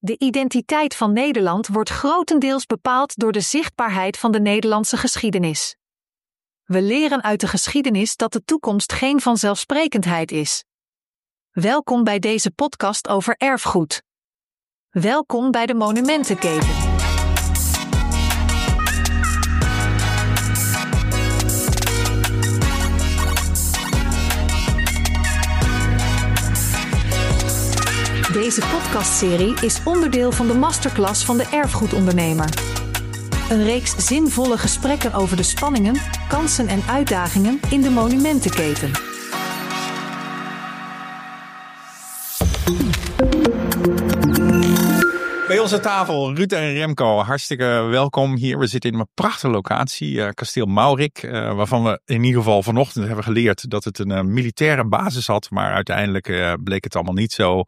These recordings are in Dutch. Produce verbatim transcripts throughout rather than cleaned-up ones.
De identiteit van Nederland wordt grotendeels bepaald door de zichtbaarheid van de Nederlandse geschiedenis. We leren uit de geschiedenis dat de toekomst geen vanzelfsprekendheid is. Welkom bij deze podcast over erfgoed. Welkom bij de Monumentenketen. Deze podcastserie is onderdeel van de masterclass van de erfgoedondernemer. Een reeks zinvolle gesprekken over de spanningen, kansen en uitdagingen in de monumentenketen. Bij onze tafel Ruud en Remco, hartstikke welkom hier. We zitten in een prachtige locatie, uh, kasteel Maurik, uh, waarvan we in ieder geval vanochtend hebben geleerd dat het een uh, militaire basis had, maar uiteindelijk uh, bleek het allemaal niet zo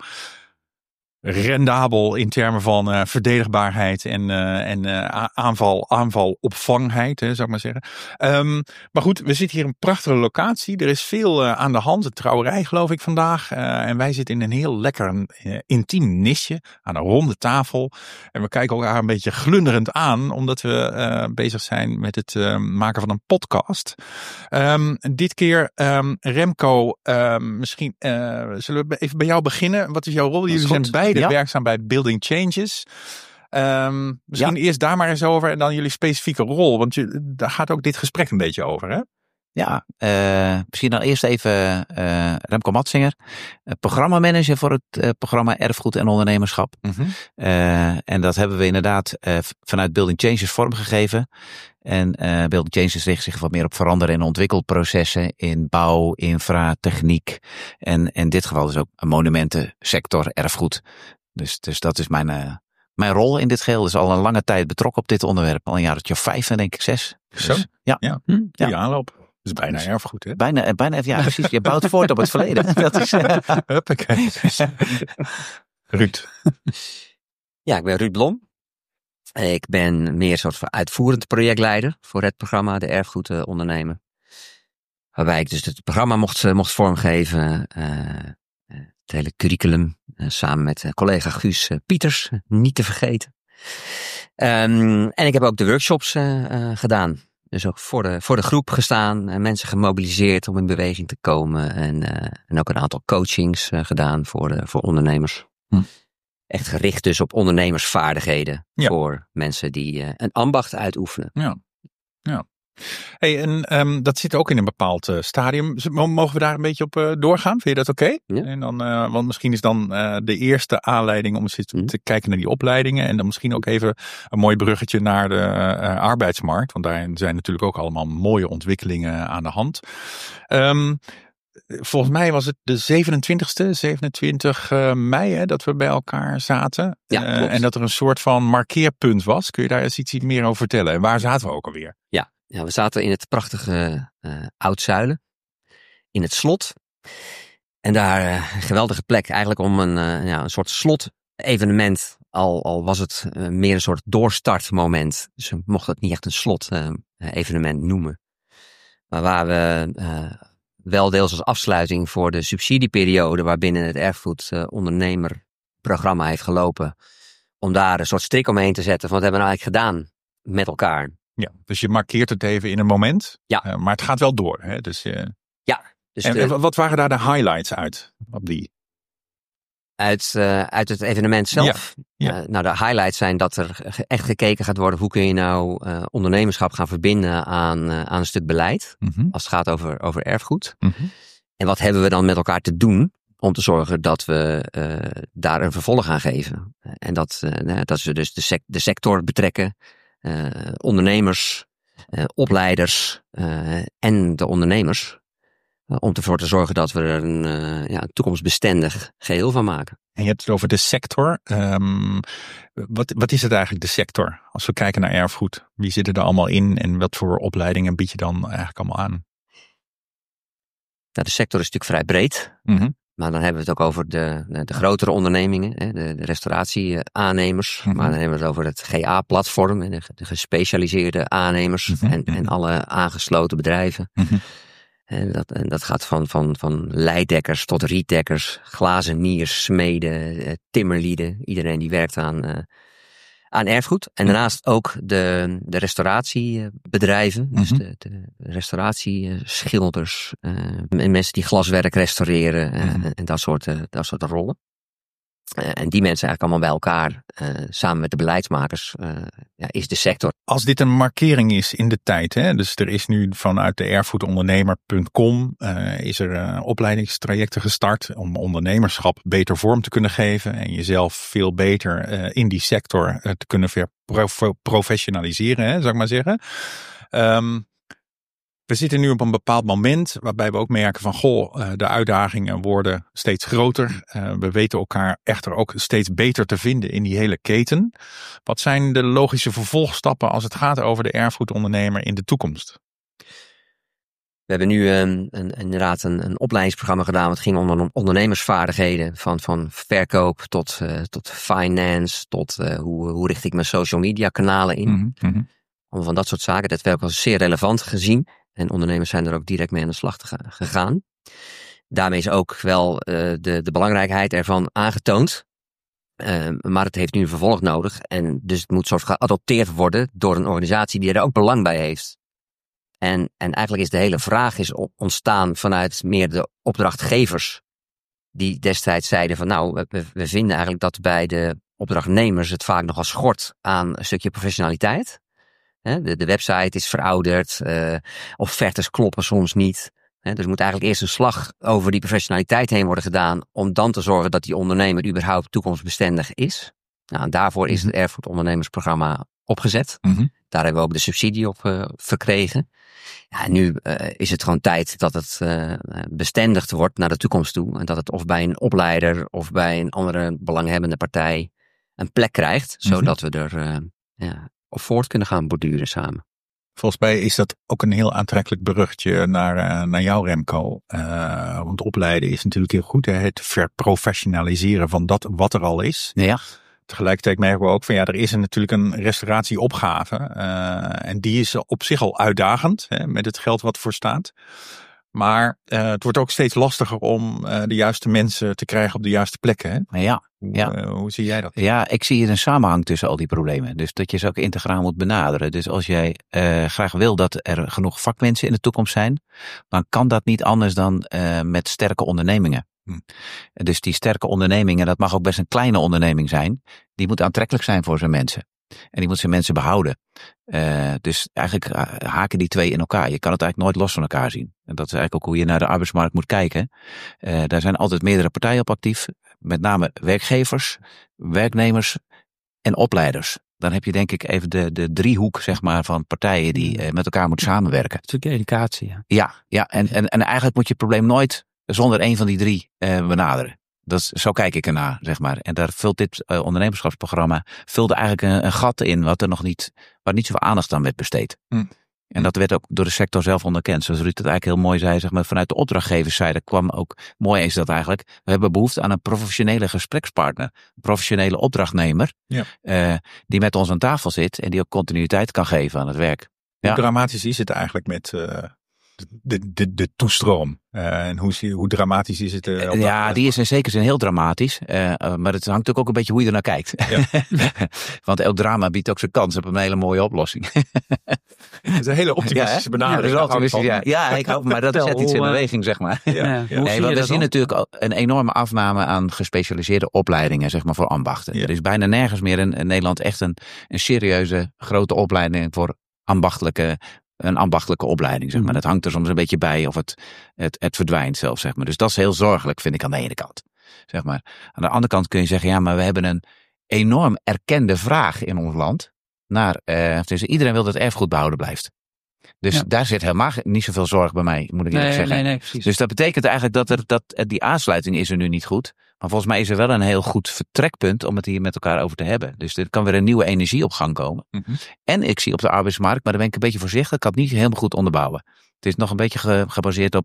rendabel in termen van uh, verdedigbaarheid en, uh, en uh, aanval, aanvalopvangheid, hè, zou ik maar zeggen. Um, maar goed, we zitten hier in een prachtige locatie. Er is veel uh, aan de hand. Een trouwerij geloof ik vandaag. Uh, en wij zitten in een heel lekker uh, intiem nisje aan een ronde tafel. En we kijken elkaar een beetje glunderend aan, omdat we uh, bezig zijn met het uh, maken van een podcast. Um, dit keer um, Remco, um, misschien uh, zullen we even bij jou beginnen. Wat is jouw rol? Jullie zijn beide Ja. werkzaam bij Building Changes. Um, misschien ja. eerst daar maar eens over en dan jullie specifieke rol. Want je, daar gaat ook dit gesprek een beetje over, hè? Ja, uh, misschien dan eerst even uh, Remco Matzinger, uh, programmamanager voor het uh, programma Erfgoed en Ondernemerschap. Mm-hmm. Uh, en dat hebben we inderdaad uh, vanuit Building Changes vormgegeven. En uh, Building Changes richt zich wat meer op veranderen en ontwikkelprocessen in bouw, infra, techniek. En in dit geval dus ook een monumentensector, erfgoed. Dus, dus dat is mijn, uh, mijn rol in dit geheel. Dus al een lange tijd betrokken op dit onderwerp. Al een jaartje of vijf, denk ik, zes. Dus, Zo? Ja. ja. Hm, goede ja. aanloop. Dat is bijna erfgoed, hè? Bijna, bijna ja, precies. Je bouwt voort op het verleden. Dat is, uh... Huppakee. Ruud. Ja, ik ben Ruud Blom. Ik ben meer een soort van uitvoerend projectleider voor het programma De Erfgoedondernemer. Waarbij ik dus het programma mocht, mocht vormgeven. Uh, het hele curriculum. Uh, samen met uh, collega Guus uh, Pieters. Uh, niet te vergeten. Um, en ik heb ook de workshops uh, uh, gedaan. Dus ook voor de, voor de groep gestaan. En mensen gemobiliseerd om in beweging te komen. En, uh, en ook een aantal coachings uh, gedaan voor, uh, voor ondernemers. Hm. Echt gericht dus op ondernemersvaardigheden. Ja. Voor mensen die uh, een ambacht uitoefenen. Ja, ja. Hey, en um, dat zit ook in een bepaald uh, stadium. Mogen we daar een beetje op uh, doorgaan? Vind je dat oké? Okay? Ja. En dan, uh, want misschien is dan uh, de eerste aanleiding om eens te, te kijken naar die opleidingen. En dan misschien ook even een mooi bruggetje naar de uh, arbeidsmarkt. Want daarin zijn natuurlijk ook allemaal mooie ontwikkelingen aan de hand. Um, Volgens mij was het de zevenentwintigste, zevenentwintig mei, hè, dat we bij elkaar zaten. Ja, uh, en dat er een soort van markeerpunt was. Kun je daar eens iets, iets meer over vertellen? En waar zaten we ook alweer? Ja, ja we zaten in het prachtige uh, Oud-Zuilen. In het slot. En daar uh, een geweldige plek eigenlijk om een, uh, ja, een soort slot-evenement. Al, al was het uh, meer een soort doorstartmoment. Dus we mochten het niet echt een slot-evenement uh, noemen. Maar waar we... Uh, wel deels als afsluiting voor de subsidieperiode waarbinnen het erfgoedondernemerprogramma heeft gelopen. Om daar een soort strik omheen te zetten van wat hebben we nou eigenlijk gedaan met elkaar. Ja, dus je markeert het even in een moment. Ja. Uh, maar het gaat wel door. Hè? Dus, uh... Ja. Dus en, de... en wat waren daar de highlights uit op die? Uit, uh, uit het evenement zelf. Ja, ja. Uh, nou, de highlights zijn dat er echt gekeken gaat worden. Hoe kun je nou uh, ondernemerschap gaan verbinden aan, uh, aan een stuk beleid. Mm-hmm. Als het gaat over, over erfgoed. Mm-hmm. En wat hebben we dan met elkaar te doen om te zorgen dat we uh, daar een vervolg aan geven. En dat, uh, dat we dus de, sec- de sector betrekken. Uh, ondernemers, uh, opleiders uh, en de ondernemers. Om ervoor te zorgen dat we er een, uh, ja, een toekomstbestendig geheel van maken. En je hebt het over de sector. Um, wat, wat is het eigenlijk, de sector? Als we kijken naar erfgoed. Wie zitten er allemaal in en wat voor opleidingen bied je dan eigenlijk allemaal aan? Nou, de sector is natuurlijk vrij breed. Mm-hmm. Maar dan hebben we het ook over de, de, de grotere ondernemingen. Hè, de, de restauratieaannemers. Mm-hmm. Maar dan hebben we het over het G A-platform. De, de gespecialiseerde aannemers. Mm-hmm. En, en alle aangesloten bedrijven. Mm-hmm. En dat, en dat gaat van, van, van leidekkers tot rietdekkers, glazeniers, smeden, uh, timmerlieden. Iedereen die werkt aan, uh, aan erfgoed. En daarnaast ook de, de restauratiebedrijven. Mm-hmm. Dus de, de restauratieschilders. Uh, en mensen die glaswerk restaureren. Uh, mm-hmm. En dat soort, uh, dat soort rollen. Uh, en die mensen eigenlijk allemaal bij elkaar, uh, samen met de beleidsmakers, uh, ja, is de sector. Als dit een markering is in de tijd, hè, dus er is nu vanuit de erfgoedondernemer punt com uh, is er uh, opleidingstrajecten gestart om ondernemerschap beter vorm te kunnen geven en jezelf veel beter uh, in die sector uh, te kunnen verprofessionaliseren, hè, zou ik maar zeggen. Um, We zitten nu op een bepaald moment waarbij we ook merken van goh, de uitdagingen worden steeds groter. We weten elkaar echter ook steeds beter te vinden in die hele keten. Wat zijn de logische vervolgstappen als het gaat over de erfgoedondernemer in de toekomst? We hebben nu een, een, inderdaad een, een opleidingsprogramma gedaan. Wat ging om ondernemersvaardigheden. Van, van verkoop tot, uh, tot finance. Tot uh, hoe, hoe richt ik mijn social media kanalen in. Mm-hmm. Om van dat soort zaken. Dat werd ook als zeer relevant gezien. En ondernemers zijn er ook direct mee aan de slag te gaan, gegaan. Daarmee is ook wel uh, de, de belangrijkheid ervan aangetoond. Uh, maar het heeft nu een vervolg nodig. En dus het moet soort geadopteerd worden door een organisatie die er ook belang bij heeft. En, en eigenlijk is de hele vraag is ontstaan vanuit meer de opdrachtgevers. Die destijds zeiden van nou, we, we vinden eigenlijk dat bij de opdrachtnemers het vaak nogal schort aan een stukje professionaliteit. De, de website is verouderd, uh, offertes kloppen soms niet. He, dus er moet eigenlijk eerst een slag over die professionaliteit heen worden gedaan om dan te zorgen dat die ondernemer überhaupt toekomstbestendig is. Nou, en daarvoor is het erfgoedondernemersprogramma opgezet. Mm-hmm. Daar hebben we ook de subsidie op uh, verkregen. Ja, en nu uh, is het gewoon tijd dat het uh, bestendigd wordt naar de toekomst toe. En dat het of bij een opleider of bij een andere belanghebbende partij een plek krijgt. Mm-hmm. Zodat we er uh, ja, op voort kunnen gaan borduren samen. Volgens mij is dat ook een heel aantrekkelijk bruggetje naar, uh, naar jou, Remco. Uh, want opleiden is natuurlijk heel goed. Hè? Het verprofessionaliseren van dat wat er al is. Ja. Tegelijkertijd merken we ook van ja, er is een, natuurlijk een restauratieopgave. Uh, en die is op zich al uitdagend, hè, met het geld wat voor staat. Maar uh, het wordt ook steeds lastiger om uh, de juiste mensen te krijgen op de juiste plekken. Hè? Ja. Hoe, ja. uh, hoe zie jij dat? Ja, ik zie hier een samenhang tussen al die problemen. Dus dat je ze ook integraal moet benaderen. Dus als jij uh, graag wil dat er genoeg vakmensen in de toekomst zijn, dan kan dat niet anders dan uh, met sterke ondernemingen. Hm. Dus die sterke ondernemingen, dat mag ook best een kleine onderneming zijn, die moet aantrekkelijk zijn voor zijn mensen. En die moet zijn mensen behouden. Uh, dus eigenlijk haken die twee in elkaar. Je kan het eigenlijk nooit los van elkaar zien. En dat is eigenlijk ook hoe je naar de arbeidsmarkt moet kijken. Uh, daar zijn altijd meerdere partijen op actief. Met name werkgevers, werknemers en opleiders. Dan heb je denk ik even de, de driehoek zeg maar, van partijen die uh, met elkaar moeten samenwerken. Een stukje educatie. Ja, ja, ja en, en, en eigenlijk moet je het probleem nooit zonder een van die drie uh, benaderen. Dat is, zo kijk ik ernaar, zeg maar. En daar vult dit uh, ondernemerschapsprogramma vulde eigenlijk een, een gat in wat er nog niet, waar niet zoveel aandacht aan werd besteed. Mm. En dat werd ook door de sector zelf onderkend. Zoals Ruud het eigenlijk heel mooi zei, zeg maar, vanuit de opdrachtgeverszijde kwam ook, mooi is dat eigenlijk, we hebben behoefte aan een professionele gesprekspartner, een professionele opdrachtnemer, ja. uh, die met ons aan tafel zit en die ook continuïteit kan geven aan het werk. Hoe ja. dramatisch is het eigenlijk met uh, de, de, de toestroom? Uh, en hoe, hoe dramatisch is het? Uh, ja, die is in zekere zin heel dramatisch. Uh, uh, maar het hangt natuurlijk ook een beetje hoe je er naar kijkt. Ja. Want elk drama biedt ook zijn kans op een hele mooie oplossing. Het is een hele optimistische ja, benadering. Ja, optimistisch, ja. ja, ik hoop, maar dat zet iets in beweging, zeg maar. Ja. Ja. Ja. Nee, want we zien natuurlijk een enorme afname aan gespecialiseerde opleidingen, zeg maar, voor ambachten. Ja. Er is bijna nergens meer in, in Nederland echt een, een serieuze grote opleiding voor ambachtelijke Een ambachtelijke opleiding, zeg maar. Dat hangt er soms een beetje bij of het, het, het verdwijnt zelf, zeg maar. Dus dat is heel zorgelijk, vind ik aan de ene kant. Zeg maar. Aan de andere kant kun je zeggen, ja, maar we hebben een enorm erkende vraag in ons land naar, uh, dus iedereen wil dat erfgoed behouden blijft. Dus ja. daar zit helemaal niet zoveel zorg bij mij, moet ik eerlijk nee, zeggen. Nee, nee, precies. Dus dat betekent eigenlijk dat, er, dat die aansluiting is er nu niet goed. Maar volgens mij is er wel een heel goed vertrekpunt om het hier met elkaar over te hebben. Dus er kan weer een nieuwe energie op gang komen. Mm-hmm. En ik zie op de arbeidsmarkt, maar daar ben ik een beetje voorzichtig, ik kan het niet helemaal goed onderbouwen. Het is nog een beetje ge, gebaseerd op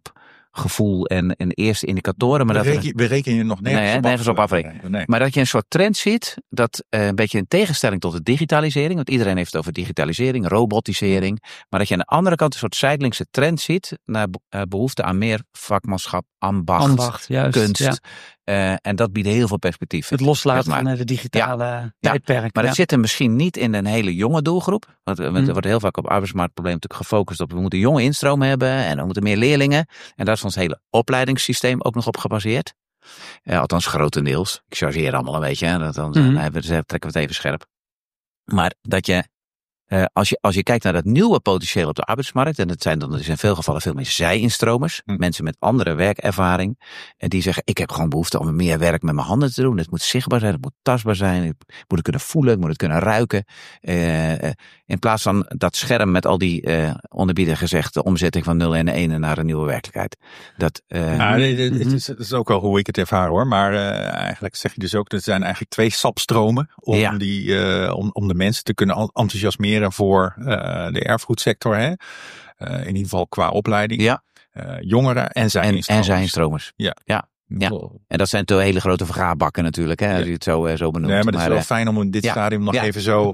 gevoel en, en eerste indicatoren. Maar we, dat reken, we rekenen je nog nergens, nee, op, nergens af. op afrekenen. Nee. Maar dat je een soort trend ziet, dat uh, een beetje in tegenstelling tot de digitalisering, want iedereen heeft het over digitalisering, robotisering, maar dat je aan de andere kant een soort zijdelingse trend ziet naar uh, behoefte aan meer vakmanschap, ambacht, Ambacht, juist, kunst. Ja. Uh, en dat biedt heel veel perspectief. Het loslaten maar. van de digitale ja. tijdperk. Ja, maar ja. dat zit er misschien niet in een hele jonge doelgroep. Want er Hmm. wordt heel vaak op arbeidsmarktprobleem natuurlijk gefocust op we moeten jonge instroom hebben en we moeten meer leerlingen. En daar is ons hele opleidingssysteem ook nog op gebaseerd. Uh, althans grotendeels. Ik chargeer allemaal een beetje. Hè. Dat dan Hmm. uh, trekken we het even scherp. Maar dat je Uh, als, je, als je kijkt naar dat nieuwe potentieel op de arbeidsmarkt, en dat zijn dan dus in veel gevallen veel meer zij-instromers, hm. mensen met andere werkervaring, en die zeggen, ik heb gewoon behoefte om meer werk met mijn handen te doen. Het moet zichtbaar zijn, het moet tastbaar zijn, ik moet het kunnen voelen, ik moet het kunnen ruiken. Uh, uh, in plaats van dat scherm met al die uh, onderbieden gezegd, de omzetting van nul en een naar een nieuwe werkelijkheid. Dat, uh, ja, het, het, is, het is ook wel hoe ik het ervaar hoor, maar uh, eigenlijk zeg je dus ook, er zijn eigenlijk twee sapstromen om, ja. die, uh, om, om de mensen te kunnen enthousiasmeren voor uh, de erfgoedsector, hè? Uh, in ieder geval qua opleiding. Ja. Uh, jongeren en zij-instromers. En, en zij-instromers. Ja. ja. Ja. En dat zijn twee hele grote vergaarbakken natuurlijk, hè, als je het zo, uh, zo benoemt. Nee, maar het is maar, wel uh, fijn om in dit ja. stadium nog ja. even zo...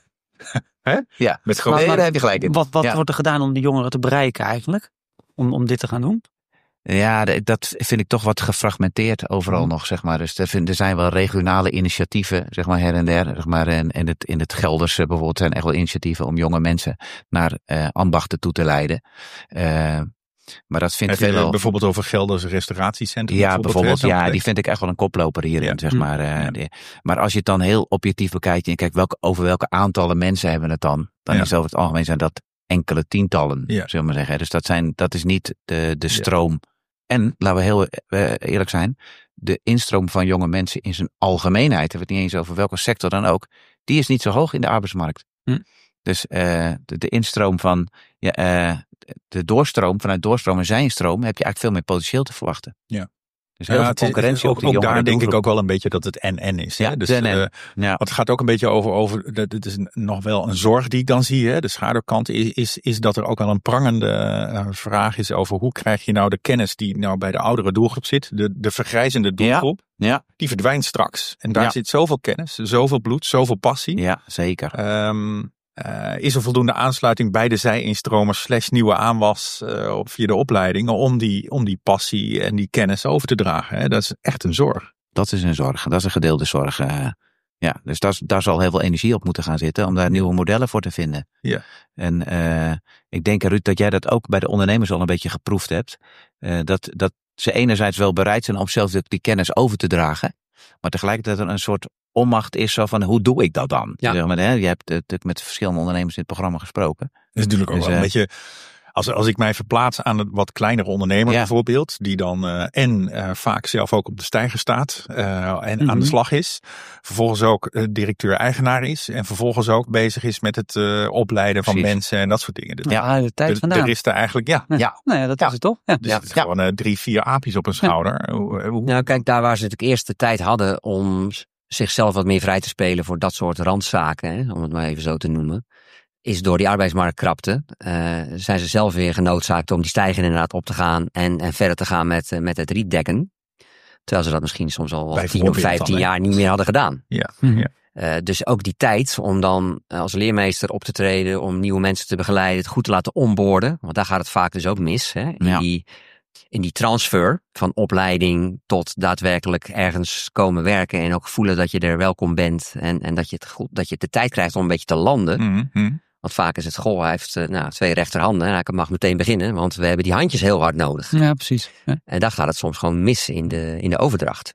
Hè? Ja, met grote... nee, daar heb je gelijk in. Wat, wat ja. wordt er gedaan om de jongeren te bereiken eigenlijk? Om, om dit te gaan doen? Ja, dat vind ik toch wat gefragmenteerd overal mm. nog, zeg maar. Dus er, vind, er zijn wel regionale initiatieven, zeg maar, her en der. Zeg maar, en in het, in het Gelderse bijvoorbeeld zijn echt wel initiatieven om jonge mensen naar uh, ambachten toe te leiden. Uh, maar dat vind ik wel... Bijvoorbeeld over Gelderse restauratiecentrum? Ja, bijvoorbeeld. bijvoorbeeld ja, die vind ik echt wel een koploper hierin, ja. zeg maar. Uh, ja. die, maar als je het dan heel objectief bekijkt en je kijkt welke, over welke aantallen mensen hebben het dan, dan ja. is over het algemeen zijn dat enkele tientallen, ja. zullen we maar zeggen. Dus dat, zijn, dat is niet de, de stroom... Ja. En, laten we heel uh, eerlijk zijn, de instroom van jonge mensen in zijn algemeenheid, hebben we het niet eens over welke sector dan ook, die is niet zo hoog in de arbeidsmarkt. Hm. Dus uh, de, de instroom van, ja, uh, de doorstroom, vanuit doorstroom en zijnstroom, heb je eigenlijk veel meer potentieel te verwachten. Ja. Dus heel ja, veel concurrentie ook, op die ook daar denk doelgroep. ik ook wel een beetje dat het en-en is. Hè? Ja, dus, en-en. Uh, ja. Het gaat ook een beetje over, over dat het is nog wel een zorg die ik dan zie. Hè? De schaduwkant is, is, is dat er ook wel een prangende uh, vraag is over hoe krijg je nou de kennis die nou bij de oudere doelgroep zit. De, de vergrijzende doelgroep, ja. Ja. die verdwijnt straks. En daar ja. zit zoveel kennis, zoveel bloed, zoveel passie. Ja, zeker. Um, Uh, is er voldoende aansluiting bij de zij-instromers slash nieuwe aanwas uh, via de opleiding om die, om die passie en die kennis over te dragen? Hè? Dat is echt een zorg. Dat is een zorg. Dat is een gedeelde zorg. Uh, ja, dus daar, daar zal heel veel energie op moeten gaan zitten om daar nieuwe modellen voor te vinden. Ja. En uh, ik denk, Ruud, dat jij dat ook bij de ondernemers al een beetje geproefd hebt. Uh, dat, dat ze enerzijds wel bereid zijn om zelf die kennis over te dragen, maar tegelijkertijd een soort onmacht is zo van, hoe doe ik dat dan? Ja. Zeg maar, hè? Je hebt natuurlijk met verschillende ondernemers in het programma gesproken. Dat is natuurlijk ook dus, wel een uh, beetje, als, als ik mij verplaats aan een wat kleinere ondernemer ja. bijvoorbeeld, die dan uh, en uh, vaak zelf ook op de steiger staat uh, en mm-hmm. aan de slag is, vervolgens ook uh, directeur-eigenaar is en vervolgens ook bezig is met het uh, opleiden van Precies. mensen en dat soort dingen. Dus ja, de tijd de, vandaan. Er is er eigenlijk, ja. Ja, ja. Nou ja dat ja. is het toch? Ja. Dus ja. het is gewoon uh, drie, vier aapjes op een schouder. Ja. Hoe, hoe... Nou kijk, daar waar ze natuurlijk eerst de tijd hadden om zichzelf wat meer vrij te spelen voor dat soort randzaken, hè, om het maar even zo te noemen, is door die arbeidsmarktkrapte, uh, zijn ze zelf weer genoodzaakt om die stijger inderdaad op te gaan en, en verder te gaan met, uh, met het rietdekken. Terwijl ze dat misschien soms al tien of vijftien jaar niet meer hadden gedaan. Ja. Mm-hmm. ja. Uh, dus ook die tijd om dan uh, als leermeester op te treden, om nieuwe mensen te begeleiden, het goed te laten onboarden, want daar gaat het vaak dus ook mis. Hè, in, ja. die, in die transfer van opleiding tot daadwerkelijk ergens komen werken en ook voelen dat je er welkom bent en, en dat, je het goed, dat je de tijd krijgt om een beetje te landen. Mm-hmm. Want vaak is het, goh, hij heeft uh, nou, twee rechterhanden en hij mag meteen beginnen, want we hebben die handjes heel hard nodig. Ja, precies. Ja. En daar gaat het soms gewoon mis in de, in de overdracht.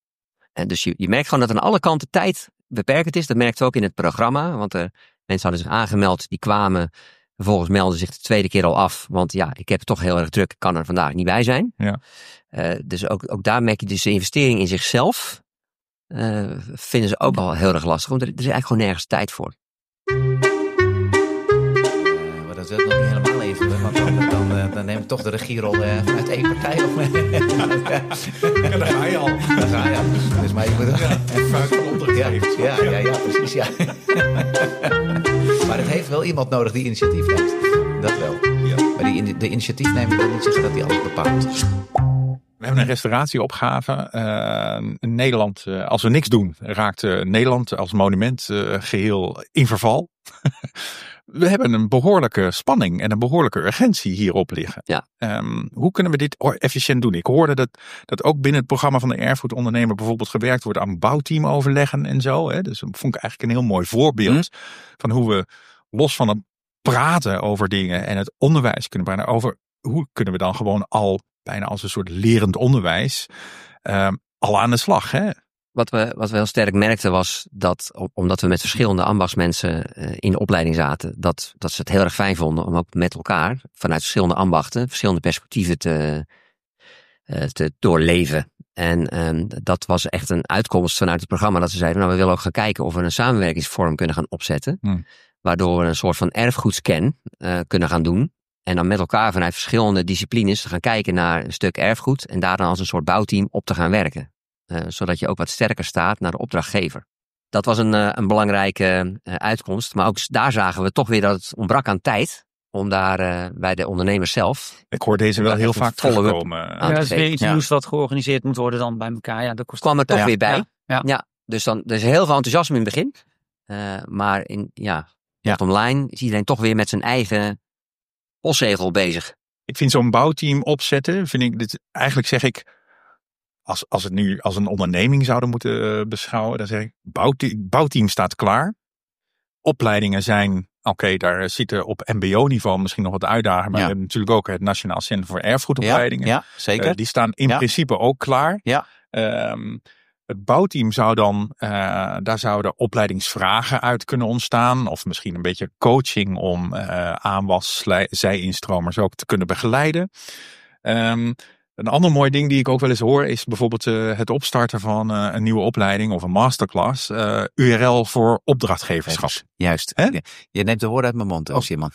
En dus je, je merkt gewoon dat aan alle kanten tijd beperkt is. Dat merkt we ook in het programma, want er, mensen hadden zich aangemeld, die kwamen, vervolgens melden zich de tweede keer al af, want ja, ik heb het toch heel erg druk, ik kan er vandaag niet bij zijn. Ja. Uh, dus ook, ook daar merk je dus de investering in zichzelf, uh, vinden ze ook al heel erg lastig, want er, er is eigenlijk gewoon nergens tijd voor. Dat is nog niet helemaal even, want dan, dan, dan, dan neem ik toch de regierol uh, vanuit één partij op me. Ja, daar ga je al. Daar ga je al. Dus maar je moet ja, vuist van opdracht ja, geeft. Ja, ja, ja, precies, ja. Maar het heeft wel iemand nodig die initiatief neemt. Dat wel. Ja. Maar die, de initiatiefnemer wil niet zeggen dat hij alles bepaalt. We hebben een restauratieopgave. Uh, Nederland, uh, als we niks doen, raakt uh, Nederland als monument uh, geheel in verval. We hebben een behoorlijke spanning en een behoorlijke urgentie hierop liggen. Ja. Um, hoe kunnen we dit efficiënt doen? Ik hoorde dat, dat ook binnen het programma van de erfgoedondernemer bijvoorbeeld gewerkt wordt aan bouwteamoverleggen en zo. Hè? Dus dat vond ik eigenlijk een heel mooi voorbeeld hm. van hoe we los van het praten over dingen en het onderwijs kunnen brengen. Over hoe kunnen we dan gewoon al bijna als een soort lerend onderwijs um, al aan de slag. Hè? Wat we, wat we heel sterk merkten was dat, omdat we met verschillende ambachtsmensen in de opleiding zaten, dat, dat ze het heel erg fijn vonden om ook met elkaar vanuit verschillende ambachten, verschillende perspectieven te, te doorleven. En um, dat was echt een uitkomst vanuit het programma dat ze zeiden, nou we willen ook gaan kijken of we een samenwerkingsvorm kunnen gaan opzetten, hmm. waardoor we een soort van erfgoedscan uh, kunnen gaan doen. En dan met elkaar vanuit verschillende disciplines te gaan kijken naar een stuk erfgoed en daar dan als een soort bouwteam op te gaan werken. Uh, zodat je ook wat sterker staat naar de opdrachtgever. Dat was een, uh, een belangrijke uh, uitkomst. Maar ook daar zagen we toch weer dat het ontbrak aan tijd. Om daar uh, bij de ondernemers zelf. Ik hoor deze wel heel vaak terugkomen. Ja, dat is weer iets ja. nieuws wat georganiseerd moet worden dan bij elkaar. Ja, dat kost kwam er toch ja. weer bij. Ja. Ja. Ja, dus dan, er is heel veel enthousiasme in het begin. Uh, maar in, ja, ja. online is iedereen toch weer met zijn eigen postzegel bezig. Ik vind zo'n bouwteam opzetten, vind ik dit, eigenlijk zeg ik, Als, als het nu als een onderneming zouden moeten uh, beschouwen, dan zeg ik, bouwteam, bouwteam staat klaar. Opleidingen zijn, oké, okay, daar zitten op mbo-niveau misschien nog wat uitdagingen. Maar ja. we hebben natuurlijk ook het Nationaal Centrum voor Erfgoedopleidingen. Ja, ja zeker. Uh, die staan in ja. principe ook klaar. Ja. Um, het bouwteam zou dan, uh, daar zouden opleidingsvragen uit kunnen ontstaan. Of misschien een beetje coaching om uh, aanwas, zij-instromers ook te kunnen begeleiden. Um, Een ander mooi ding die ik ook wel eens hoor is bijvoorbeeld uh, het opstarten van uh, een nieuwe opleiding of een masterclass. Uh, U R L voor opdrachtgeverschap. Juist. He? Je neemt de woorden uit mijn mond, oh. Simon.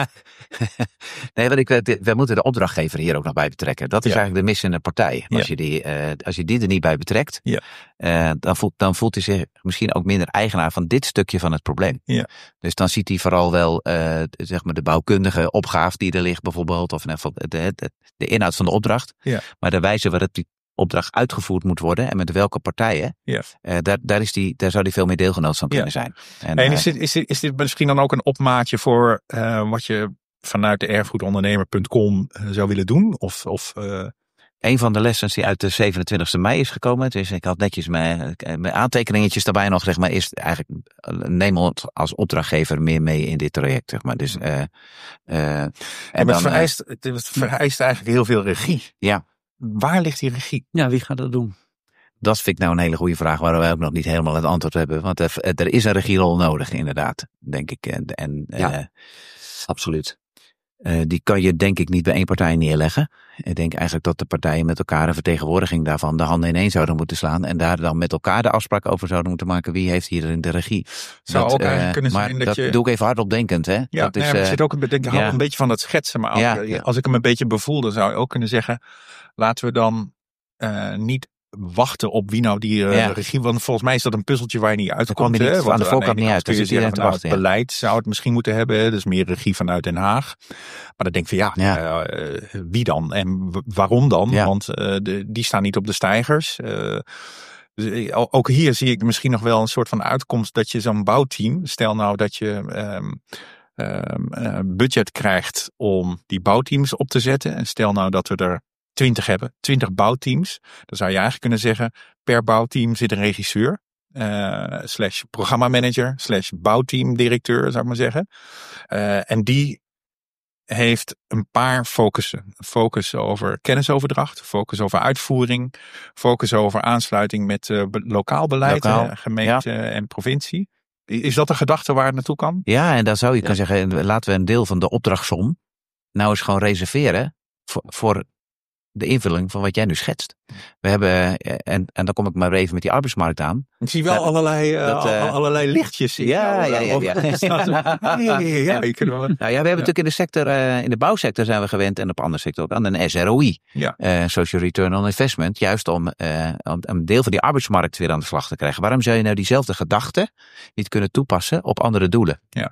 Nee, want ik, we moeten de opdrachtgever hier ook nog bij betrekken. Dat is ja. eigenlijk de missende partij. Als, ja. je die, uh, als je die er niet bij betrekt, ja. uh, dan, voelt, dan voelt hij zich misschien ook minder eigenaar van dit stukje van het probleem. Ja. Dus dan ziet hij vooral wel uh, zeg maar de bouwkundige opgave die er ligt bijvoorbeeld. Of in ieder geval de, de, de inhoud van de opdracht. Ja. Maar de wijze waarop die opdracht uitgevoerd moet worden en met welke partijen, ja. uh, daar, daar, is die, daar zou die veel meer deelgenoot van kunnen ja. zijn. En, en is, dit, is, dit, is dit misschien dan ook een opmaatje voor uh, wat je vanuit de erfgoedondernemer punt com uh, zou willen doen? Of, of, uh... Een van de lessons die uit de zevenentwintigste mei is gekomen. Dus ik had netjes mijn, mijn aantekeningetjes daarbij nog, zeg maar, is eigenlijk neem ons als opdrachtgever meer mee in dit traject, zeg maar. Dus, uh, uh, en ja, dan, het, vereist, het vereist eigenlijk heel veel regie. Ja. Waar ligt die regie? Ja, wie gaat dat doen? Dat vind ik nou een hele goede vraag waar wij ook nog niet helemaal het antwoord hebben. Want er, er is een regierol nodig, inderdaad, denk ik. En, en, ja, uh, absoluut. Uh, die kan je denk ik niet bij één partij neerleggen. Ik denk eigenlijk dat de partijen met elkaar een vertegenwoordiging daarvan de handen ineen zouden moeten slaan. En daar dan met elkaar de afspraak over zouden moeten maken. Wie heeft hier in de regie? Zou dat, ook eigenlijk uh, kunnen maar zijn dat, dat je... doe ik even hardop denkend. Hè? Ja, dat is, nee, maar uh, zit ook, denk ik, ja. een beetje van dat schetsen. Maar ja, als, ja. als ik hem een beetje bevoel, dan zou je ook kunnen zeggen, laten we dan uh, niet wachten op wie nou die uh, ja. regie. Want volgens mij is dat een puzzeltje waar je niet uitkomt. Niet, hè? aan de voorkant niet uit. Dus je zeggen, te nou, wachten, het ja. beleid zou het misschien moeten hebben. Dus meer regie vanuit Den Haag. Maar dan denk ik van ja, ja. Uh, wie dan? En waarom dan? Ja. Want uh, de, die staan niet op de steigers. Uh, Dus ook hier zie ik misschien nog wel een soort van uitkomst dat je zo'n bouwteam, stel nou dat je um, um, budget krijgt om die bouwteams op te zetten. En stel nou dat we er twintig hebben, twintig bouwteams. Dan zou je eigenlijk kunnen zeggen, per bouwteam zit een regisseur. Uh, slash programmamanager, slash bouwteamdirecteur, zou ik maar zeggen. Uh, en die heeft een paar focussen. Focus over kennisoverdracht, focus over uitvoering, focus over aansluiting met uh, be- lokaal beleid, Lokaal, uh, gemeente ja. en provincie. Is dat een gedachte waar het naartoe kan? Ja, en dan zou je ja. kunnen zeggen, laten we een deel van de opdrachtsom nou eens gewoon reserveren voor, voor de invulling van wat jij nu schetst. We hebben, en, en dan kom ik maar even met die arbeidsmarkt aan. Ik zie wel ja, allerlei, uh, dat, uh, allerlei lichtjes. Ja, ja, ja. ja. ja, ja, ja, je kunt wel... Nou ja, we hebben ja. natuurlijk in de sector, uh, in de bouwsector zijn we gewend en op andere sector ook aan een S R O I. Ja. Uh, Social Return on Investment. Juist om, uh, om een deel van die arbeidsmarkt weer aan de slag te krijgen. Waarom zou je nou diezelfde gedachte niet kunnen toepassen op andere doelen? Ja.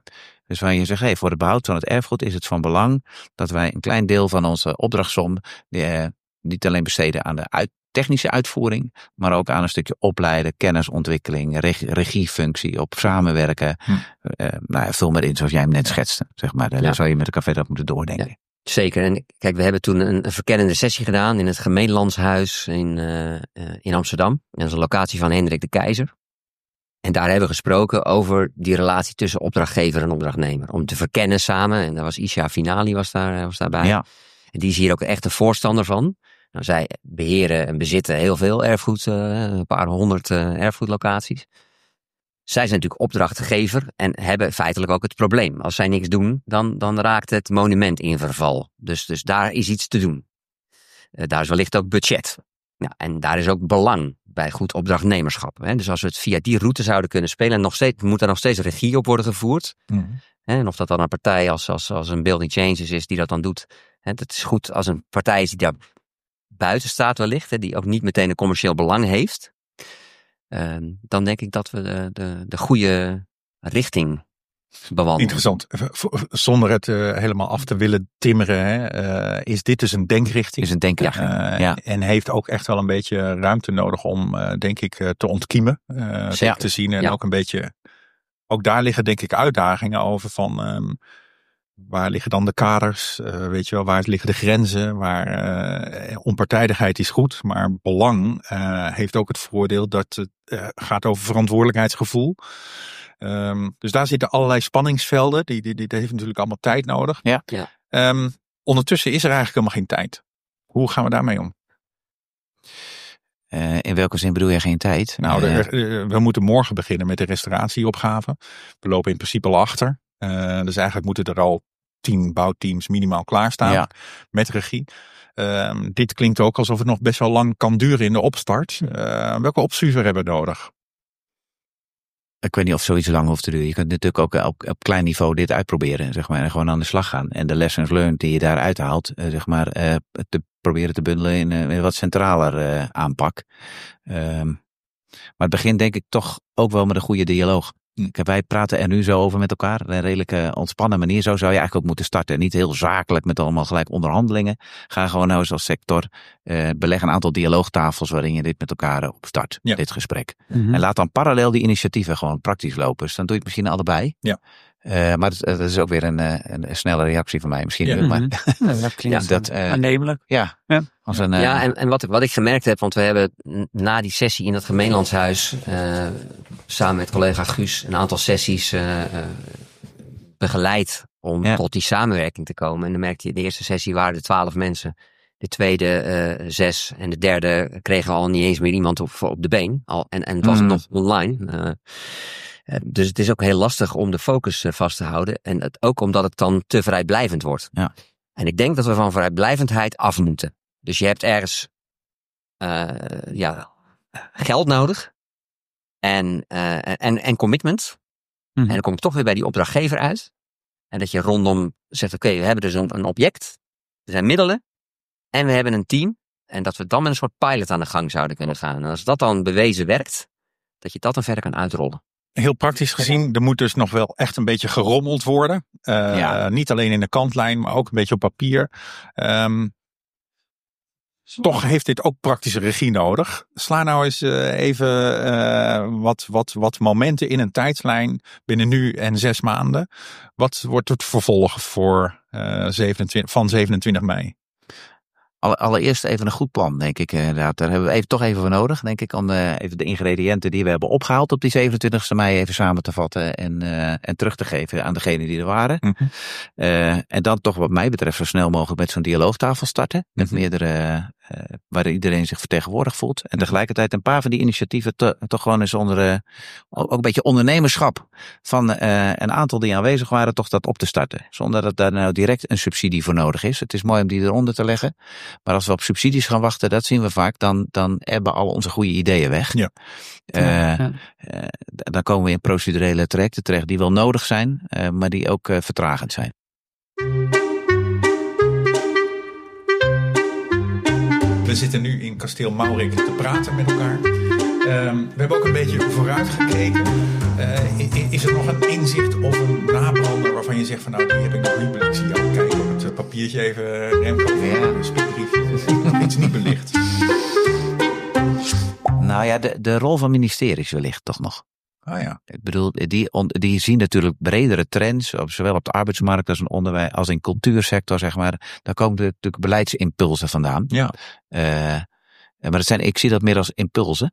Dus waar je zegt, hey, voor het behoud van het erfgoed is het van belang dat wij een klein deel van onze opdrachtsom uh, niet alleen besteden aan de uit, technische uitvoering, maar ook aan een stukje opleiden, kennisontwikkeling, regie, regiefunctie, op samenwerken. Hm. Uh, nou ja, vul maar in zoals jij hem net schetste. Zeg maar. Daar ja. zou je met elkaar verder moeten doordenken. Ja. Zeker. En kijk, we hebben toen een, een verkennende sessie gedaan in het Gemeenlandshuis in, uh, uh, in Amsterdam. Dat is een locatie van Hendrik de Keizer. En daar hebben we gesproken over die relatie tussen opdrachtgever en opdrachtnemer. Om te verkennen samen. En daar was Isha Finali was, daar, was daarbij. Ja. En die is hier ook echt een voorstander van. Nou, zij beheren en bezitten heel veel erfgoed. Uh, een paar honderd uh, erfgoedlocaties. Zij zijn natuurlijk opdrachtgever en hebben feitelijk ook het probleem. Als zij niks doen, dan, dan raakt het monument in verval. Dus, dus daar is iets te doen. Uh, daar is wellicht ook budget. Ja, en daar is ook belang bij goed opdrachtnemerschap. Hè. Dus als we het via die route zouden kunnen spelen, en nog steeds, moet er nog steeds regie op worden gevoerd. Mm. Hè, en of dat dan een partij als, als, als een Building Changes is die dat dan doet. Hè, het is goed als een partij is die daar buiten staat wellicht, hè, die ook niet meteen een commercieel belang heeft. Uh, dan denk ik dat we de, de, de goede richting bewandelen. Interessant. Zonder het uh, helemaal af te willen timmeren, hè, uh, is dit dus een denkrichting. Is een denkrichting, uh, ja. En heeft ook echt wel een beetje ruimte nodig om, uh, denk ik, uh, te ontkiemen. Uh, ja. Te zien en ja. ook een beetje... Ook daar liggen denk ik uitdagingen over van... Um, waar liggen dan de kaders? Uh, weet je wel, waar liggen de grenzen? Waar uh, onpartijdigheid is goed, maar belang uh, heeft ook het voordeel dat het uh, gaat over verantwoordelijkheidsgevoel. Um, dus daar zitten allerlei spanningsvelden. Die, die, die, dat heeft natuurlijk allemaal tijd nodig. Ja. Ja. Um, ondertussen is er eigenlijk helemaal geen tijd. Hoe gaan we daarmee om? Uh, in welke zin bedoel je geen tijd? Nou, de, uh, we moeten morgen beginnen met de restauratieopgave. We lopen in principe al achter. Uh, dus eigenlijk moeten er al tien bouwteams minimaal klaarstaan ja. met regie. Uh, dit klinkt ook alsof het nog best wel lang kan duren in de opstart. Uh, welke opstuur hebben we nodig? Ik weet niet of zoiets lang hoeft te duren. Je kunt natuurlijk ook op, op klein niveau dit uitproberen, zeg maar, en gewoon aan de slag gaan. En de lessons learned die je daar uithaalt, uh, zeg maar, uh, te proberen te bundelen in uh, een wat centraler uh, aanpak. Um, maar het begint denk ik toch ook wel met een goede dialoog. Wij praten er nu zo over met elkaar. Op een redelijke ontspannen manier. Zo zou je eigenlijk ook moeten starten. Niet heel zakelijk met allemaal gelijk onderhandelingen. Ga gewoon nou eens als sector. Uh, beleg een aantal dialoogtafels waarin je dit met elkaar opstart. Ja. Dit gesprek. Mm-hmm. En laat dan parallel die initiatieven gewoon praktisch lopen. Dus dan doe je het misschien allebei. Ja. Uh, maar dat, dat is ook weer een, een, een snelle reactie van mij misschien. Ja. Maar, mm-hmm. Dat klinkt ja, dat, uh, aannemelijk. Ja. ja. Als een, uh, ja, en, en wat, wat ik gemerkt heb, want we hebben na die sessie in het Gemeenlandshuis, uh, samen met collega Guus, een aantal sessies uh, uh, begeleid om ja. tot die samenwerking te komen. En dan merkte je, in de eerste sessie waren er twaalf mensen. De tweede uh, zes en de derde kregen we al niet eens meer iemand op, op de been. Al, en, en het was mm. nog online. Uh, Dus het is ook heel lastig om de focus vast te houden. En het, ook omdat het dan te vrijblijvend wordt. Ja. En ik denk dat we van vrijblijvendheid af moeten. Dus je hebt ergens uh, ja, geld nodig. En, uh, en, en commitment. Mm-hmm. En dan kom ik toch weer bij die opdrachtgever uit. En dat je rondom zegt, oké, okay, we hebben dus een, een object. Er zijn middelen. En we hebben een team. En dat we dan met een soort pilot aan de gang zouden kunnen gaan. En als dat dan bewezen werkt, dat je dat dan verder kan uitrollen. Heel praktisch gezien, er moet dus nog wel echt een beetje gerommeld worden. Uh, ja. Niet alleen in de kantlijn, maar ook een beetje op papier. Um, toch heeft dit ook praktische regie nodig. Sla nou eens uh, even uh, wat, wat, wat momenten in een tijdslijn binnen nu en zes maanden. Wat wordt het vervolg voor uh, zevenentwintig, van zevenentwintig mei? Allereerst even een goed plan, denk ik. Inderdaad. Daar hebben we even, toch even voor nodig, denk ik, om uh, even de ingrediënten die we hebben opgehaald op die zevenentwintigste mei even samen te vatten en, uh, en terug te geven aan degenen die er waren. Mm-hmm. Uh, en dan toch wat mij betreft zo snel mogelijk met zo'n dialoogtafel starten. Met mm-hmm. meerdere, uh, waar iedereen zich vertegenwoordigd voelt. En tegelijkertijd een paar van die initiatieven te, toch gewoon eens onder, uh, ook een beetje ondernemerschap van uh, een aantal die aanwezig waren, toch dat op te starten. Zonder dat daar nou direct een subsidie voor nodig is. Het is mooi om die eronder te leggen. Maar als we op subsidies gaan wachten, dat zien we vaak, dan, dan hebben al onze goede ideeën weg. Ja. Uh, ja. Uh, dan komen we in procedurele trajecten terecht die wel nodig zijn, uh, maar die ook uh, vertragend zijn. We zitten nu in Kasteel Maurik te praten met elkaar. Um, we hebben ook een beetje vooruit gekeken. Uh, is er nog een inzicht of een nabrander waarvan je zegt van nou, die heb ik nog niet belicht. Ik zie jou kijken op het papiertje even, Remco, Ja. een spiekbriefje. Dat is nog iets niet belicht. Nou ja, de, de rol van ministeries wellicht toch nog. Ah ja. Ik bedoel, die, on, die zien natuurlijk bredere trends, op, zowel op de arbeidsmarkt als in onderwijs, als in cultuursector, zeg maar. Daar komen natuurlijk beleidsimpulsen vandaan. Ja. Uh, maar dat zijn, ik zie dat meer als impulsen.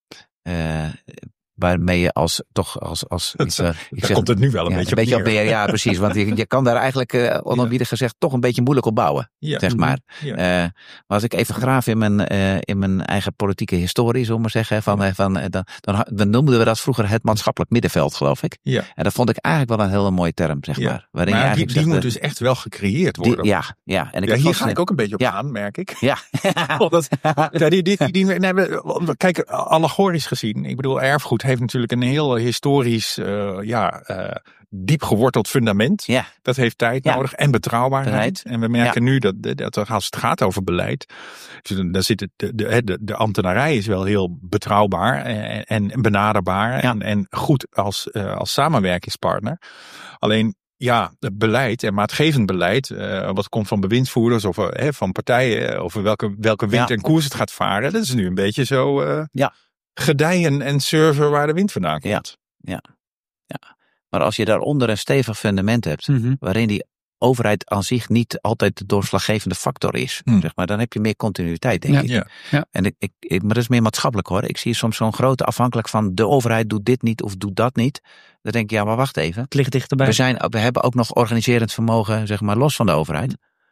Uh, waarmee je als, toch als, als dat, ik, uh, ik zeg, komt het nu wel een ja, beetje een beetje op neer. op neer. Ja, precies. Want je, je kan daar eigenlijk, uh, onerbiedig gezegd, toch een beetje moeilijk op bouwen. Ja. Zeg maar. Ja. Uh, maar als ik even graaf in mijn, uh, in mijn eigen politieke historie, zullen we maar zeggen, van, ja. van, dan, dan, dan noemden we dat vroeger het maatschappelijk middenveld, geloof ik. Ja. En dat vond ik eigenlijk wel een hele mooie term, zeg ja. maar. Waarin maar je die, die zegt, moet dus echt wel gecreëerd worden. Die, ja, ja. En ik ja, hier vast, ga ik ook een beetje op ja. aan, merk ik. Ja. Omdat, ja, die, die, die, die, nee, kijk, allegorisch gezien, ik bedoel, erfgoed heeft natuurlijk een heel historisch, uh, ja, uh, diep geworteld fundament. Ja. Dat heeft tijd ja. nodig en betrouwbaarheid. Beleid. En we merken ja. nu dat, dat als het gaat over beleid, dan zit het, de, de, de, de ambtenarij is wel heel betrouwbaar en, en benaderbaar ja. en, en goed als, uh, als samenwerkingspartner. Alleen, ja, het beleid en maatgevend beleid, uh, wat komt van bewindsvoerders of uh, van partijen, over welke, welke wind ja. en koers het gaat varen, dat is nu een beetje zo uh, ja. gedijen en surfen waar de wind vandaan komt. Ja. Ja. ja. Maar als je daaronder een stevig fundament hebt, mm-hmm. waarin die overheid aan zich niet altijd de doorslaggevende factor is, mm. zeg maar, dan heb je meer continuïteit, denk ja, ik. Ja. Ja. En ik, ik, ik, maar dat is meer maatschappelijk hoor. Ik zie soms zo'n grote afhankelijk van de overheid doet dit niet of doet dat niet. Dan denk ik, ja, maar wacht even. Het ligt dichterbij. We, zijn, we hebben ook nog organiserend vermogen, zeg maar, los van de overheid.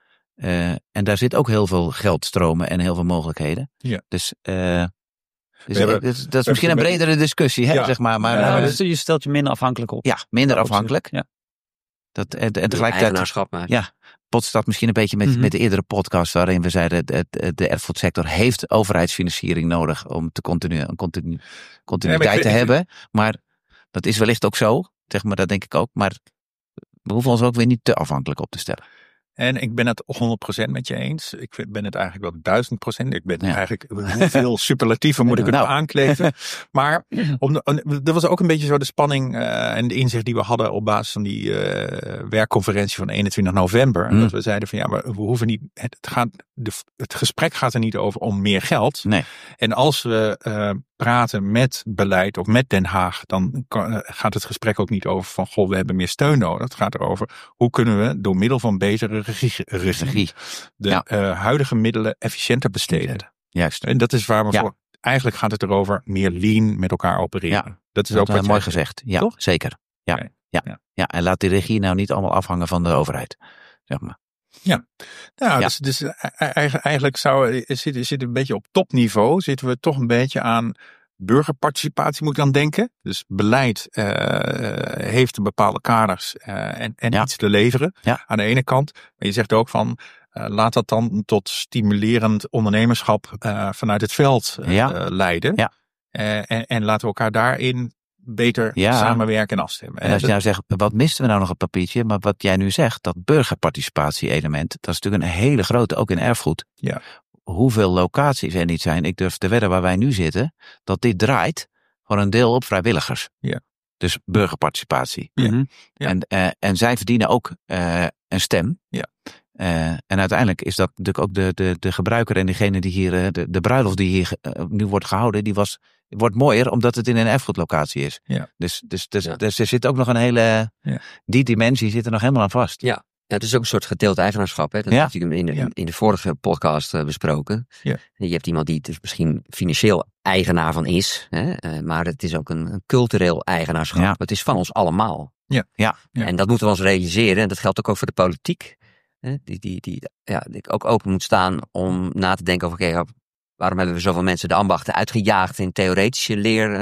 Uh, en daar zit ook heel veel geldstromen en heel veel mogelijkheden. Ja. Dus, uh, dus hebben, dat, dat is misschien een bredere discussie, hè, ja. zeg maar. maar ja, uh, dus je stelt je minder afhankelijk op. Ja, minder afhankelijk. Ja. Dat, en, en tegelijkertijd, eigenaarschap maken. Ja, potst dat misschien een beetje met, mm-hmm. met de eerdere podcast waarin we zeiden de, de, de erfgoedsector heeft overheidsfinanciering nodig om te continu, een continu, continuïteit nee, te ik, hebben. Maar dat is wellicht ook zo, zeg maar, dat denk ik ook. Maar we hoeven ons ook weer niet te afhankelijk op te stellen. En ik ben het honderd procent met je eens. Ik ben het eigenlijk wel duizend procent. Ik ben ja. eigenlijk, hoeveel superlatieven moet ik er nou aankleven? Maar om de, er was ook een beetje zo de spanning uh, en de inzicht die we hadden op basis van die uh, werkconferentie van eenentwintig november. Mm. Dat we zeiden van ja, maar we hoeven niet, het, gaat, de, het gesprek gaat er niet over om meer geld. Nee. En als we uh, praten met beleid of met Den Haag, dan kan, uh, gaat het gesprek ook niet over van goh, we hebben meer steun nodig. Het gaat erover hoe kunnen we door middel van betere regie, regie de ja. uh, huidige middelen efficiënter besteden. Juist. En dat is waar we ja. voor, eigenlijk gaat het erover meer lean met elkaar opereren. Ja. Dat is dat ook wat uh, mooi gezegd. Ja, toch? Zeker. Ja. Okay. Ja. Ja. ja, en laat die regie nou niet allemaal afhangen van de overheid. Zeg maar. Ja, nou, ja. Dus, dus eigenlijk zou zit, zit een beetje op topniveau, zitten we toch een beetje aan burgerparticipatie, moet ik dan denken. Dus beleid uh, heeft een bepaalde kaders uh, en, en ja. iets te leveren ja. aan de ene kant. Maar je zegt ook van, uh, laat dat dan tot stimulerend ondernemerschap uh, vanuit het veld uh, ja. uh, leiden. Ja. Uh, en, en laten we elkaar daarin beter ja. samenwerken en afstemmen. En als je nou zegt, wat misten we nou nog op papiertje? Maar wat jij nu zegt, dat burgerparticipatie element, dat is natuurlijk een hele grote, ook in erfgoed. Ja. Hoeveel locaties er niet zijn, ik durf te wedden waar wij nu zitten, dat dit draait voor een deel op vrijwilligers. Ja. Dus burgerparticipatie. Ja. Mm-hmm. Ja. En, uh, en zij verdienen ook uh, een stem. Ja. Uh, en uiteindelijk is dat natuurlijk ook de, de, de gebruiker en degene die hier, uh, de, de bruiloft die hier uh, nu wordt gehouden, die was, wordt mooier omdat het in een erfgoedlocatie is. Ja. Dus, dus, dus, ja. dus er zit ook nog een hele, ja. die dimensie zit er nog helemaal aan vast. Ja. Ja, het is ook een soort gedeeld eigenaarschap. Hè? Dat ja. heb ik in de, in, in de vorige podcast uh, besproken. Ja. Je hebt iemand die dus misschien financieel eigenaar van is. Hè? Uh, maar het is ook een, een cultureel eigenaarschap. Ja. Het is van ons allemaal. Ja. Ja. Ja. En dat moeten we ons realiseren. En dat geldt ook, ook voor de politiek. Hè? Die, die, die, ja, die ook open moet staan om na te denken over... Okay, waarom hebben we zoveel mensen de ambachten uitgejaagd in theoretische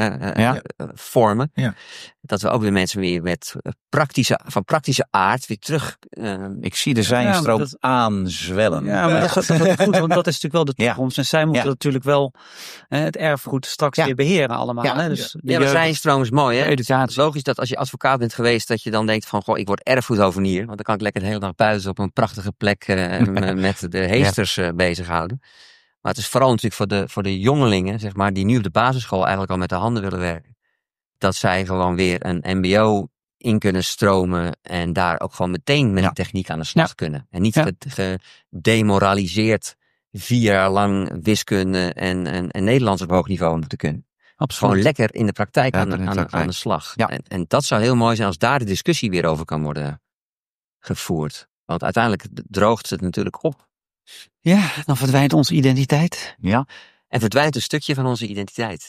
leervormen? Uh, ja. ja. Dat we ook weer mensen weer met praktische, van praktische aard weer terug... Uh, Ik zie de zijnstroom ja, aanzwellen. Ja, maar dat, dat, dat, goed, want dat is natuurlijk wel de toekomst. Ja. En zij moeten ja. natuurlijk wel uh, het erfgoed straks ja. weer beheren allemaal. Ja, hè? Dus ja. ja de zijnstroom is mooi. Hè? Educatie. Het is logisch dat als je advocaat bent geweest, dat je dan denkt van, goh, ik word erfgoedhovenier. Want dan kan ik lekker de hele dag buiten op een prachtige plek uh, met de heesters uh, bezighouden. Maar het is vooral natuurlijk voor de, voor de jongelingen, zeg maar, die nu op de basisschool eigenlijk al met de handen willen werken. Dat zij gewoon weer een mbo in kunnen stromen en daar ook gewoon meteen met Ja. de techniek aan de slag Ja. kunnen. En niet Ja. ge- gedemoraliseerd vier jaar lang wiskunde en, en, en Nederlands op hoog niveau moeten kunnen. Absoluut. Gewoon lekker in de praktijk Ja, aan, de, in de aan, de, praktijk. aan de slag. Ja. En, en dat zou heel mooi zijn als daar de discussie weer over kan worden gevoerd. Want uiteindelijk droogt het natuurlijk op. Ja, dan verdwijnt onze identiteit. Ja. En verdwijnt een stukje van onze identiteit.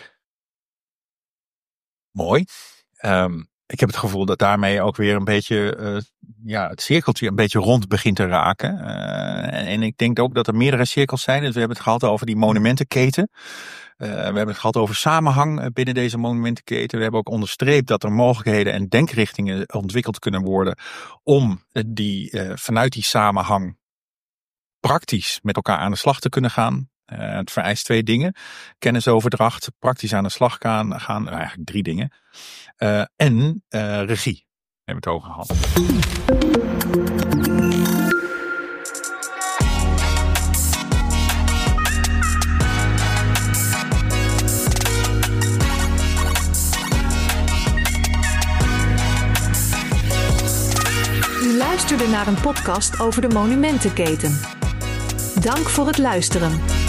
Mooi. Um, ik heb het gevoel dat daarmee ook weer een beetje uh, ja, het cirkeltje een beetje rond begint te raken. Uh, en, en ik denk ook dat er meerdere cirkels zijn. Dus we hebben het gehad over die monumentenketen. Uh, we hebben het gehad over samenhang binnen deze monumentenketen. We hebben ook onderstreept dat er mogelijkheden en denkrichtingen ontwikkeld kunnen worden om die uh, vanuit die samenhang praktisch met elkaar aan de slag te kunnen gaan. Uh, het vereist twee dingen. Kennisoverdracht, praktisch aan de slag gaan. gaan nou, eigenlijk drie dingen. Uh, en uh, regie. Hebben we het over gehad. U luisterde naar een podcast over de monumentenketen. Dank voor het luisteren.